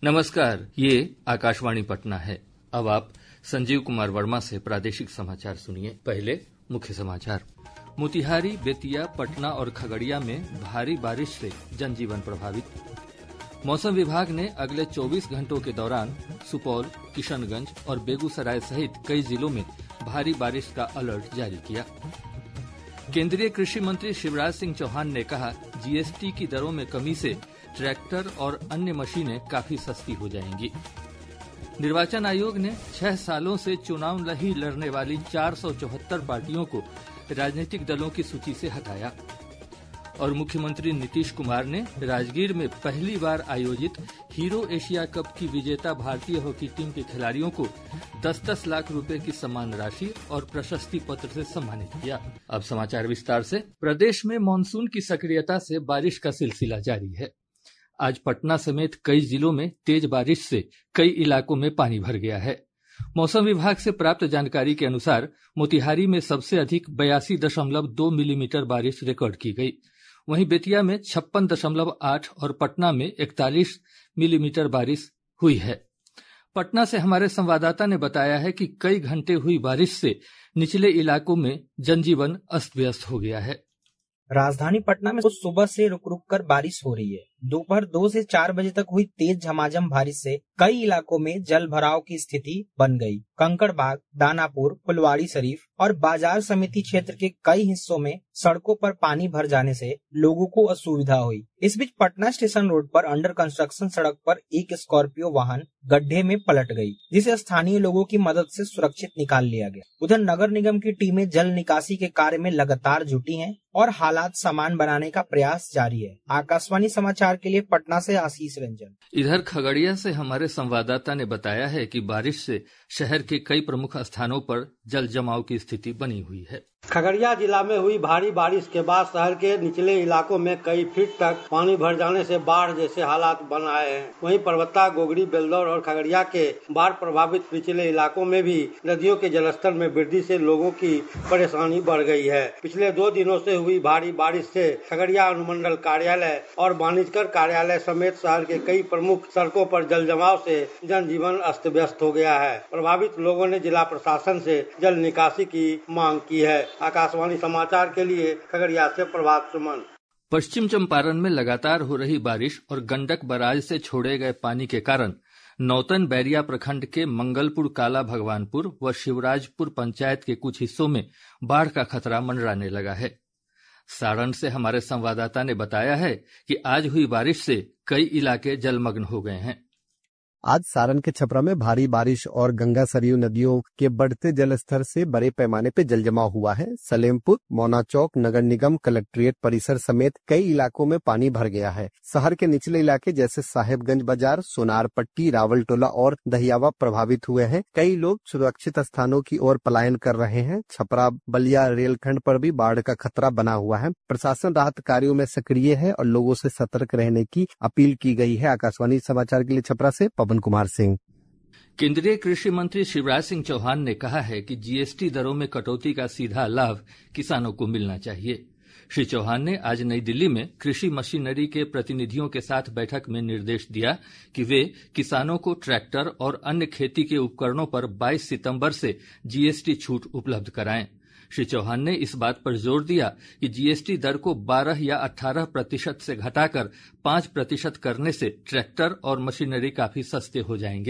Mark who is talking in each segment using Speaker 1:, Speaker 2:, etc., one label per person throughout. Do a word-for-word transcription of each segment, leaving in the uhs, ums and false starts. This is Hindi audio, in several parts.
Speaker 1: नमस्कार, ये आकाशवाणी पटना है। अब आप संजीव कुमार वर्मा से प्रादेशिक समाचार सुनिए। पहले मुख्य समाचार। मोतिहारी, बेतिया, पटना और खगड़िया में भारी बारिश से जनजीवन प्रभावित। मौसम विभाग ने अगले चौबीस घंटों के दौरान सुपौल, किशनगंज और बेगूसराय सहित कई जिलों में भारी बारिश का अलर्ट जारी किया। केंद्रीय कृषि मंत्री शिवराज सिंह चौहान ने कहा, जीएसटी की दरों में कमी से ट्रैक्टर और अन्य मशीनें काफी सस्ती हो जाएंगी। निर्वाचन आयोग ने छह सालों से चुनाव नहीं लड़ने वाली चार सौ चौहत्तर पार्टियों को राजनीतिक दलों की सूची से हटाया। और मुख्यमंत्री नीतीश कुमार ने राजगीर में पहली बार आयोजित हीरो एशिया कप की विजेता भारतीय हॉकी टीम के खिलाड़ियों को दस दस लाख रुपए की सम्मान राशि और प्रशस्ति पत्र से सम्मानित किया। अब समाचार विस्तार से। प्रदेश में मानसून की सक्रियता से बारिश का सिलसिला जारी है। आज पटना समेत कई जिलों में तेज बारिश से कई इलाकों में पानी भर गया है। मौसम विभाग से प्राप्त जानकारी के अनुसार मोतिहारी में सबसे अधिक बयासी दशमलव दो मिलीमीटर बारिश रिकॉर्ड की गई। वहीं बेतिया में छप्पन दशमलव आठ और पटना में इकतालीस मिलीमीटर बारिश हुई है। पटना से हमारे संवाददाता ने बताया है कि कई घंटे हुई बारिश से निचले इलाकों में जनजीवन अस्त व्यस्त हो गया है।
Speaker 2: राजधानी पटना में सुबह से रुक रुक कर बारिश हो रही है। दोपहर दो से चार बजे तक हुई तेज झमाझम बारिश से कई इलाकों में जल भराव की स्थिति बन गई। कंकड़बाग, दानापुर, फुलवारी शरीफ और बाजार समिति क्षेत्र के कई हिस्सों में सड़कों पर पानी भर जाने से लोगों को असुविधा हुई। इस बीच पटना स्टेशन रोड पर अंडर कंस्ट्रक्शन सड़क पर एक स्कॉर्पियो वाहन गड्ढे में पलट गई, जिसे स्थानीय लोगों की मदद से सुरक्षित निकाल लिया गया। उधर नगर निगम की टीमें जल निकासी के कार्य में लगातार जुटी हैं और हालात सामान बनाने का प्रयास जारी है। आकाशवाणी समाचार के लिए पटना से आशीष रंजन।
Speaker 1: इधर खगड़िया से हमारे संवाददाता ने बताया है कि बारिश से शहर के कई प्रमुख स्थानों पर जल जमाव की स्थिति बनी हुई है।
Speaker 3: खगड़िया जिला में हुई भारी बारिश के बाद शहर के निचले इलाकों में कई फीट तक पानी भर जाने से बाढ़ जैसे हालात बन आए हैं। वहीं परबत्ता, गोगरी, बेलदौर और खगड़िया के बाढ़ प्रभावित निचले इलाकों में भी नदियों के जलस्तर में वृद्धि से लोगों की परेशानी बढ़ गई है। पिछले दो दिनों से हुई भारी बारिश से खगड़िया अनुमंडल कार्यालय और वाणिज्यकर कार्यालय समेत शहर के कई प्रमुख सड़कों पर जल जमाव से जनजीवन अस्त व्यस्त हो गया है। प्रभावित लोगों ने जिला प्रशासन से जल निकासी की मांग की है। आकाशवाणी समाचार के लिए खगड़िया से प्रभात सुमन।
Speaker 1: पश्चिम चंपारण में लगातार हो रही बारिश और गंडक बराज से छोड़े गए पानी के कारण नौतन बैरिया प्रखंड के मंगलपुर, काला भगवानपुर व शिवराजपुर पंचायत के कुछ हिस्सों में बाढ़ का खतरा मंडराने लगा है। सारण से हमारे संवाददाता ने बताया है कि आज हुई बारिश से कई इलाके जलमग्न हो गए हैं।
Speaker 4: आज सारण के छपरा में भारी बारिश और गंगा सरयू नदियों के बढ़ते जलस्तर से बड़े पैमाने पे जल जमाव हुआ है। सलेमपुर, मौना चौक, नगर निगम, कलेक्ट्रेट परिसर समेत कई इलाकों में पानी भर गया है। शहर के निचले इलाके जैसे साहेबगंज बाजार, सोनार पट्टी, रावलटोला और दहियावा प्रभावित हुए हैं। कई लोग सुरक्षित स्थानों की ओर पलायन कर रहे हैं। छपरा बलिया रेलखंड पर भी बाढ़ का खतरा बना हुआ है। प्रशासन राहत कार्यों में सक्रिय है और लोगों से सतर्क रहने की अपील की गई है। आकाशवाणी समाचार के लिए छपरा से पवन कुमार सिंह।
Speaker 1: केंद्रीय कृषि मंत्री शिवराज सिंह चौहान ने कहा है कि जीएसटी दरों में कटौती का सीधा लाभ किसानों को मिलना चाहिए। श्री चौहान ने आज नई दिल्ली में कृषि मशीनरी के प्रतिनिधियों के साथ बैठक में निर्देश दिया कि वे किसानों को ट्रैक्टर और अन्य खेती के उपकरणों पर बाईस सितंबर से जीएसटी छूट उपलब्ध कराएं। श्री चौहान ने इस बात पर जोर दिया कि जीएसटी दर को बारह या अठारह प्रतिशत से घटाकर पांच प्रतिशत करने से ट्रैक्टर और मशीनरी काफी सस्ते हो जाएंगे।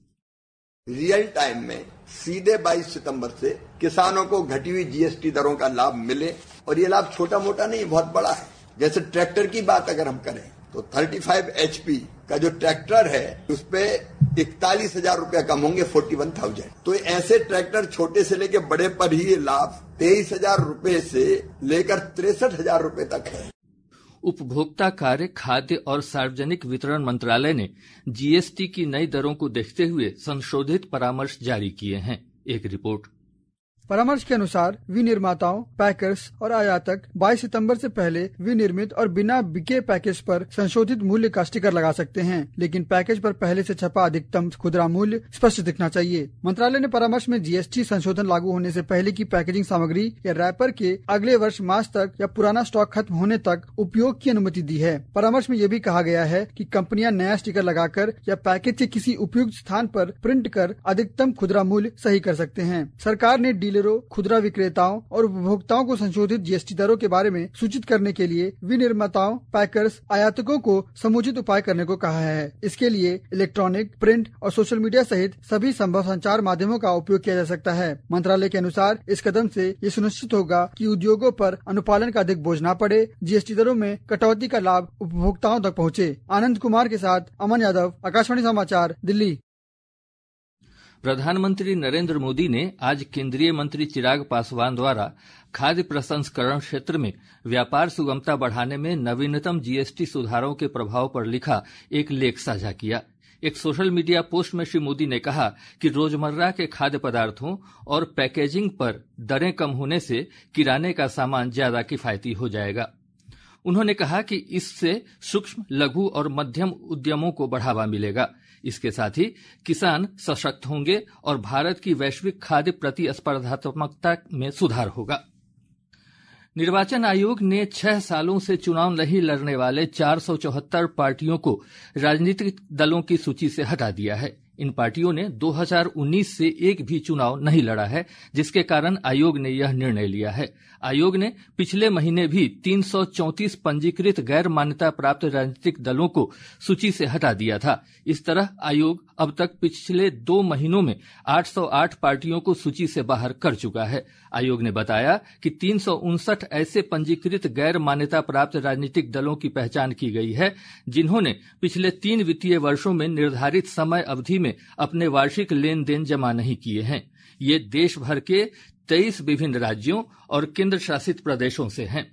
Speaker 5: रियल टाइम में सीधे बाईस सितंबर से किसानों को घटी हुई जीएसटी दरों का लाभ मिले और ये लाभ छोटा मोटा नहीं, बहुत बड़ा है। जैसे ट्रैक्टर की बात अगर हम करें तो पैंतीस एचपी का जो ट्रैक्टर है उस पे इकतालीस हजार रूपया कम होंगे, फोर्टी वन थाउजेंड। तो ऐसे ट्रैक्टर छोटे से लेकर बड़े पर ही ये लाभ तेईस हजार रूपये से लेकर तिरसठ हजार रूपये तक है।
Speaker 1: उपभोक्ता कार्य, खाद्य और सार्वजनिक वितरण मंत्रालय ने जीएसटी की नई दरों को देखते हुए संशोधित परामर्श जारी किए हैं। एक रिपोर्ट।
Speaker 6: परामर्श के अनुसार विनिर्माताओं, पैकर्स और आयातक बाईस सितंबर से पहले विनिर्मित और बिना बिके पैकेज पर संशोधित मूल्य का स्टिकर लगा सकते हैं, लेकिन पैकेज पर पहले से छपा अधिकतम खुदरा मूल्य स्पष्ट दिखना चाहिए। मंत्रालय ने परामर्श में जीएसटी संशोधन लागू होने से पहले की पैकेजिंग सामग्री या रैपर के अगले वर्ष मार्च तक या पुराना स्टॉक खत्म होने तक उपयोग की अनुमति दी है। परामर्श में यह भी कहा गया है कि कंपनियां नया स्टिकर लगाकर या पैकेज के किसी उपयुक्त स्थान पर प्रिंट कर अधिकतम खुदरा मूल्य सही कर सकते हैं। सरकार ने डीलरों, खुदरा विक्रेताओं और उपभोक्ताओं को संशोधित जीएसटी दरों के बारे में सूचित करने के लिए विनिर्माताओं, पैकर्स, आयातकों को समुचित उपाय करने को कहा है। इसके लिए इलेक्ट्रॉनिक, प्रिंट और सोशल मीडिया सहित सभी संभव संचार माध्यमों का उपयोग किया जा सकता है। मंत्रालय के अनुसार इस कदम से ये सुनिश्चित होगा कि उद्योगों पर अनुपालन का अधिक बोझ न पड़े, जीएसटी दरों में कटौती का लाभ उपभोक्ताओं तक पहुँचे। आनंद कुमार के साथ अमन यादव, आकाशवाणी समाचार, दिल्ली।
Speaker 1: प्रधानमंत्री नरेंद्र मोदी ने आज केंद्रीय मंत्री चिराग पासवान द्वारा खाद्य प्रसंस्करण क्षेत्र में व्यापार सुगमता बढ़ाने में नवीनतम जीएसटी सुधारों के प्रभाव पर लिखा एक लेख साझा किया। एक सोशल मीडिया पोस्ट में श्री मोदी ने कहा कि रोजमर्रा के खाद्य पदार्थों और पैकेजिंग पर दरें कम होने से किराने का सामान ज्यादा किफायती हो जाएगा। उन्होंने कहा कि इससे सूक्ष्म, लघु और मध्यम उद्यमों को बढ़ावा मिलेगा। इसके साथ ही किसान सशक्त होंगे और भारत की वैश्विक खाद्य प्रतिस्पर्धात्मकता में सुधार होगा। निर्वाचन आयोग ने छह सालों से चुनाव नहीं लड़ने वाले चार सौ चौहत्तर पार्टियों को राजनीतिक दलों की सूची से हटा दिया है। इन पार्टियों ने दो हज़ार उन्नीस से एक भी चुनाव नहीं लड़ा है, जिसके कारण आयोग ने यह निर्णय लिया है। आयोग ने पिछले महीने भी तीन सौ चौंतीस पंजीकृत गैर मान्यता प्राप्त राजनीतिक दलों को सूची से हटा दिया था। इस तरह आयोग अब तक पिछले दो महीनों में आठ सौ आठ पार्टियों को सूची से बाहर कर चुका है। आयोग ने बताया कि तीन सौ उनसठ ऐसे पंजीकृत गैर मान्यता प्राप्त राजनीतिक दलों की पहचान की गई है, जिन्होंने पिछले तीन वित्तीय वर्षों में निर्धारित समय अवधि में अपने वार्षिक लेन देन जमा नहीं किए हैं। ये देश भर के तेईस विभिन्न राज्यों और केंद्र शासित प्रदेशों से हैं।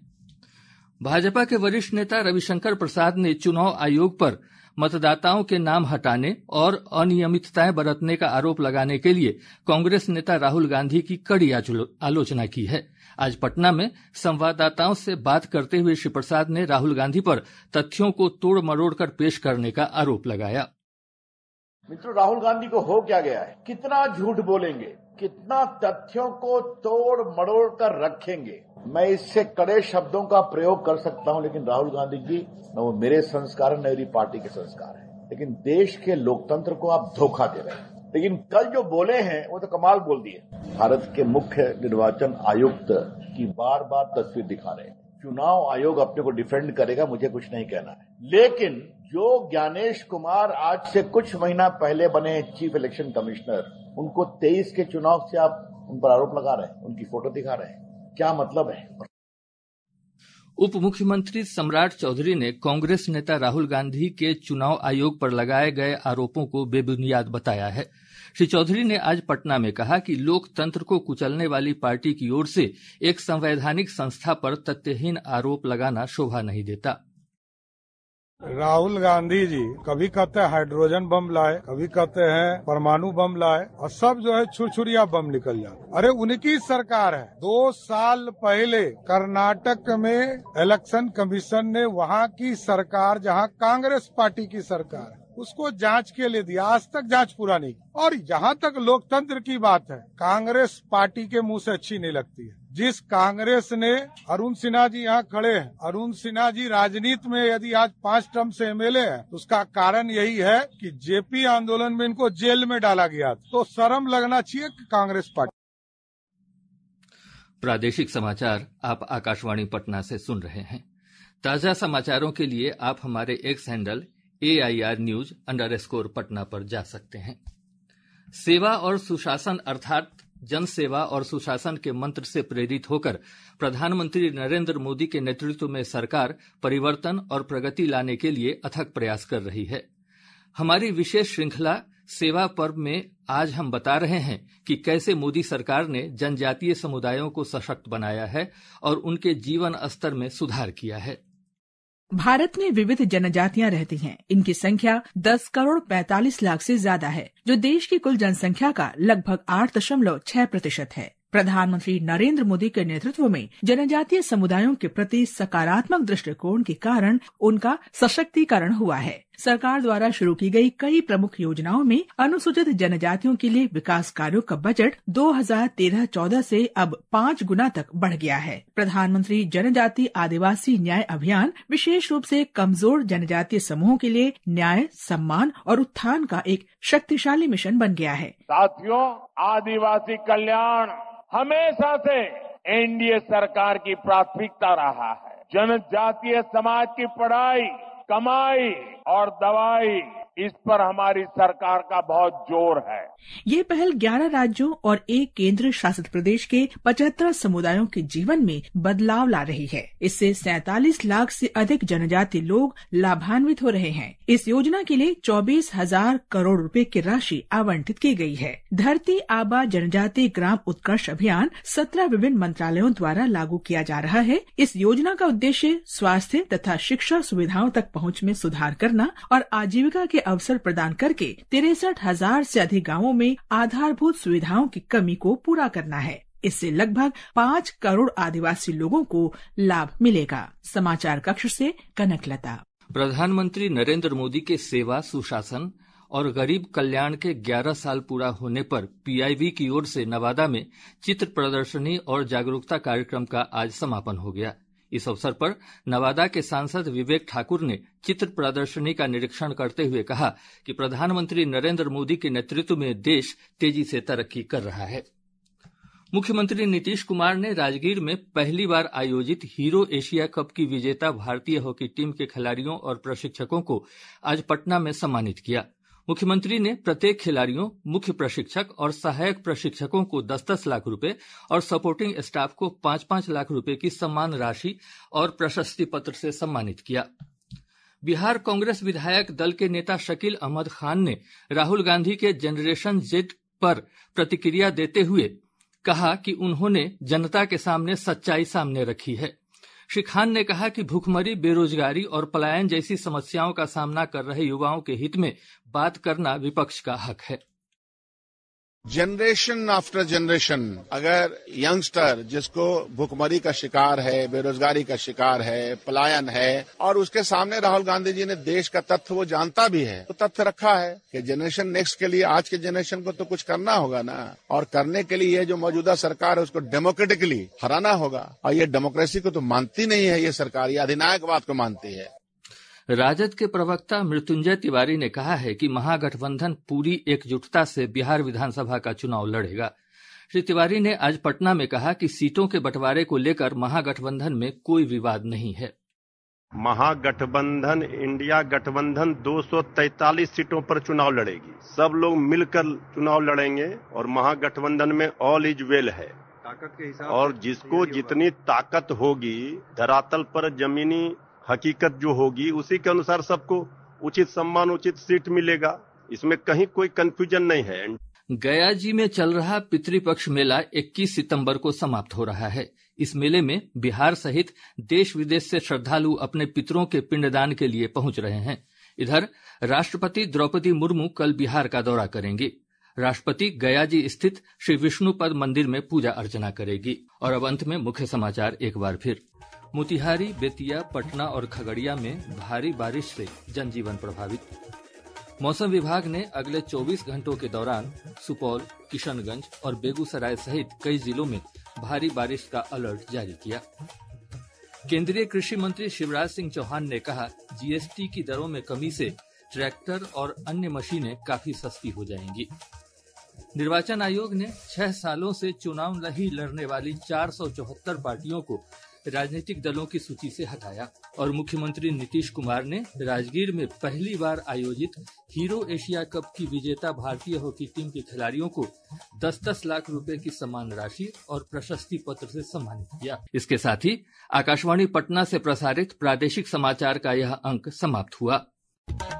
Speaker 1: भाजपा के वरिष्ठ नेता रविशंकर प्रसाद ने चुनाव आयोग पर मतदाताओं के नाम हटाने और अनियमितताएं बरतने का आरोप लगाने के लिए कांग्रेस नेता राहुल गांधी की कड़ी आलोचना की है। आज पटना में संवाददाताओं से बात करते हुए श्री प्रसाद ने राहुल गांधी पर तथ्यों को तोड़ मरोड़ कर पेश करने का आरोप लगाया।
Speaker 7: मित्रों, राहुल गांधी को हो क्या गया है? कितना झूठ बोलेंगे, कितना तथ्यों को तोड़ मरोड़ कर रखेंगे। मैं इससे कड़े शब्दों का प्रयोग कर सकता हूं, लेकिन राहुल गांधी जी न वो मेरे संस्कार है न मेरी पार्टी के संस्कार है। लेकिन देश के लोकतंत्र को आप धोखा दे रहे हैं। लेकिन कल जो बोले हैं वो तो कमाल बोल दिए। भारत के मुख्य निर्वाचन आयुक्त की बार बार तस्वीर दिखा रहे हैं। चुनाव आयोग अपने को डिफेंड करेगा, मुझे कुछ नहीं कहना है। लेकिन जो ज्ञानेश कुमार आज से कुछ महीना पहले बने चीफ इलेक्शन कमिश्नर, उनको तेईस के चुनाव से आप उन पर आरोप लगा रहे हैं, उनकी फोटो दिखा रहे हैं। क्या मतलब है?
Speaker 1: उप मुख्यमंत्री सम्राट चौधरी ने कांग्रेस नेता राहुल गांधी के चुनाव आयोग पर लगाए गए आरोपों को बेबुनियाद बताया है। श्री चौधरी ने आज पटना में कहा कि लोकतंत्र को कुचलने वाली पार्टी की ओर से एक संवैधानिक संस्था पर तथ्यहीन आरोप लगाना शोभा नहीं देता।
Speaker 8: राहुल गांधी जी कभी कहते हैं हाइड्रोजन बम लाए, कभी कहते हैं परमाणु बम लाए, और सब जो है छुरछुरिया बम निकल जाए। अरे उनकी सरकार है। दो साल पहले कर्नाटक में इलेक्शन कमीशन ने वहाँ की सरकार, जहाँ कांग्रेस पार्टी की सरकार है, उसको जांच के लिए दिया। आज तक जांच पूरा नहीं। और जहाँ तक लोकतंत्र की बात है, कांग्रेस पार्टी के मुंह से अच्छी नहीं लगती है। जिस कांग्रेस ने, अरुण सिन्हा जी यहाँ खड़े हैं, अरुण सिन्हा जी राजनीति में यदि आज पांच टर्म से एमएलए हैं, तो उसका कारण यही है कि जेपी आंदोलन में इनको जेल में डाला गया। तो शर्म लगना चाहिए कि कांग्रेस पार्टी।
Speaker 1: प्रादेशिक समाचार आप आकाशवाणी पटना से सुन रहे हैं। ताजा समाचारों के लिए आप हमारे X handle A I R news underscore Patna पर जा सकते हैं। सेवा और सुशासन अर्थात जन सेवा और सुशासन के मंत्र से प्रेरित होकर प्रधानमंत्री नरेंद्र मोदी के नेतृत्व में सरकार परिवर्तन और प्रगति लाने के लिए अथक प्रयास कर रही है। हमारी विशेष श्रृंखला सेवा पर्व में आज हम बता रहे हैं कि कैसे मोदी सरकार ने जनजातीय समुदायों को सशक्त बनाया है और उनके जीवन स्तर में सुधार किया है।
Speaker 9: भारत में विविध जनजातियां रहती हैं। इनकी संख्या दस करोड़ पैंतालीस लाख से ज्यादा है, जो देश की कुल जनसंख्या का लगभग आठ दशमलव छह प्रतिशत है। प्रधानमंत्री नरेंद्र मोदी के नेतृत्व में जनजातीय समुदायों के प्रति सकारात्मक दृष्टिकोण के कारण उनका सशक्तिकरण हुआ है। सरकार द्वारा शुरू की गई कई प्रमुख योजनाओं में अनुसूचित जनजातियों के लिए विकास कार्यों का बजट दो हज़ार तेरह चौदह से अब पाँच गुना तक बढ़ गया है। प्रधानमंत्री जनजाति आदिवासी न्याय अभियान विशेष रूप से कमजोर जनजातीय समूहों के लिए न्याय, सम्मान और उत्थान का एक शक्तिशाली मिशन बन गया है।
Speaker 10: साथियों, आदिवासी कल्याण हमेशा से एनडीए सरकार की प्राथमिकता रहा है। जनजातीय समाज की पढ़ाई, कमाई और दवाई, इस पर हमारी सरकार का बहुत जोर है।
Speaker 9: ये पहल ग्यारह राज्यों और एक केंद्र शासित प्रदेश के पचहत्तर समुदायों के जीवन में बदलाव ला रही है। इससे सैंतालीस लाख से अधिक जनजातीय लोग लाभान्वित हो रहे हैं। इस योजना के लिए चौबीस हजार करोड़ रुपए की राशि आवंटित की गई है। धरती आबा जनजातीय ग्राम उत्कर्ष अभियान सत्रह विभिन्न मंत्रालयों द्वारा लागू किया जा रहा है। इस योजना का उद्देश्य स्वास्थ्य तथा शिक्षा सुविधाओं तक पहुँच में सुधार करना और आजीविका के अवसर प्रदान करके तिरसठ हजार से अधिक गाँवों में आधारभूत सुविधाओं की कमी को पूरा करना है। इससे लगभग पाँच करोड़ आदिवासी लोगों को लाभ मिलेगा। समाचार कक्ष से कनकलता।
Speaker 1: प्रधानमंत्री नरेंद्र मोदी के सेवा, सुशासन और गरीब कल्याण के ग्यारह साल पूरा होने पर पीआईबी की ओर से नवादा में चित्र प्रदर्शनी और जागरूकता कार्यक्रम का आज समापन हो गया। इस अवसर पर नवादा के सांसद विवेक ठाकुर ने चित्र प्रदर्शनी का निरीक्षण करते हुए कहा कि प्रधानमंत्री नरेंद्र मोदी के नेतृत्व में देश तेजी से तरक्की कर रहा है। मुख्यमंत्री नीतीश कुमार ने राजगीर में पहली बार आयोजित हीरो एशिया कप की विजेता भारतीय हॉकी टीम के खिलाड़ियों और प्रशिक्षकों को आज पटना में सम्मानित किया। मुख्यमंत्री ने प्रत्येक खिलाड़ियों, मुख्य प्रशिक्षक और सहायक प्रशिक्षकों को दस दस लाख रुपए और सपोर्टिंग स्टाफ को पांच पांच लाख रुपए की सम्मान राशि और प्रशस्ति पत्र से सम्मानित किया। बिहार कांग्रेस विधायक दल के नेता शकील अहमद खान ने राहुल गांधी के जनरेशन जेड पर प्रतिक्रिया देते हुए कहा कि उन्होंने जनता के सामने सच्चाई सामने रखी है। श्री खान ने कहा कि भूखमरी, बेरोजगारी और पलायन जैसी समस्याओं का सामना कर रहे युवाओं के हित में बात करना विपक्ष का हक है।
Speaker 11: जनरेशन आफ्टर जनरेशन अगर यंगस्टर जिसको भूखमरी का शिकार है, बेरोजगारी का शिकार है, पलायन है, और उसके सामने राहुल गांधी जी ने देश का तथ्य वो जानता भी है, तो तथ्य रखा है कि जनरेशन नेक्स्ट के लिए आज के जनरेशन को तो कुछ करना होगा ना, और करने के लिए ये जो मौजूदा सरकार है उसको डेमोक्रेटिकली हराना होगा। और ये डेमोक्रेसी को तो मानती नहीं है ये सरकार, ये अधिनायकवाद को मानती है।
Speaker 1: राजद के प्रवक्ता मृत्युंजय तिवारी ने कहा है कि महागठबंधन पूरी एकजुटता से बिहार विधानसभा का चुनाव लड़ेगा। श्री तिवारी ने आज पटना में कहा कि सीटों के बंटवारे को लेकर महागठबंधन में कोई विवाद नहीं है।
Speaker 12: महागठबंधन, इंडिया गठबंधन दो सौ तैंतालीस सीटों पर चुनाव लड़ेगी। सब लोग मिलकर चुनाव लड़ेंगे और महागठबंधन में ऑल इज वेल है। ताकत के हिसाब और जिसको जितनी ताकत होगी, धरातल पर जमीनी हकीकत जो होगी उसी के अनुसार सबको उचित सम्मान, उचित सीट मिलेगा। इसमें कहीं कोई कंफ्यूजन नहीं है।
Speaker 1: गया जी में चल रहा पितृपक्ष मेला इक्कीस सितंबर को समाप्त हो रहा है। इस मेले में बिहार सहित देश विदेश से श्रद्धालु अपने पितरों के पिंडदान के लिए पहुंच रहे हैं। इधर राष्ट्रपति द्रौपदी मुर्मू कल बिहार का दौरा करेंगी। राष्ट्रपति गया जी स्थित श्री विष्णुपद मंदिर में पूजा अर्चना करेगी। और अब अंत में मुख्य समाचार एक बार फिर। मोतिहारी, बेतिया, पटना और खगड़िया में भारी बारिश से जनजीवन प्रभावित। मौसम विभाग ने अगले चौबीस घंटों के दौरान सुपौल, किशनगंज और बेगूसराय सहित कई जिलों में भारी बारिश का अलर्ट जारी किया। केंद्रीय कृषि मंत्री शिवराज सिंह चौहान ने कहा, जीएसटी की दरों में कमी से ट्रैक्टर और अन्य मशीनें काफी सस्ती हो जाएंगी। निर्वाचन आयोग ने छह सालों से चुनाव नहीं लड़ने वाली चार सौ चौहत्तर पार्टियों को राजनीतिक दलों की सूची से हटाया। और मुख्यमंत्री नीतीश कुमार ने राजगीर में पहली बार आयोजित हीरो एशिया कप की विजेता भारतीय हॉकी टीम के खिलाड़ियों को दस दस लाख रुपए की सम्मान राशि और प्रशस्ति पत्र से सम्मानित किया। इसके साथ ही आकाशवाणी पटना से प्रसारित प्रादेशिक समाचार का यह अंक समाप्त हुआ।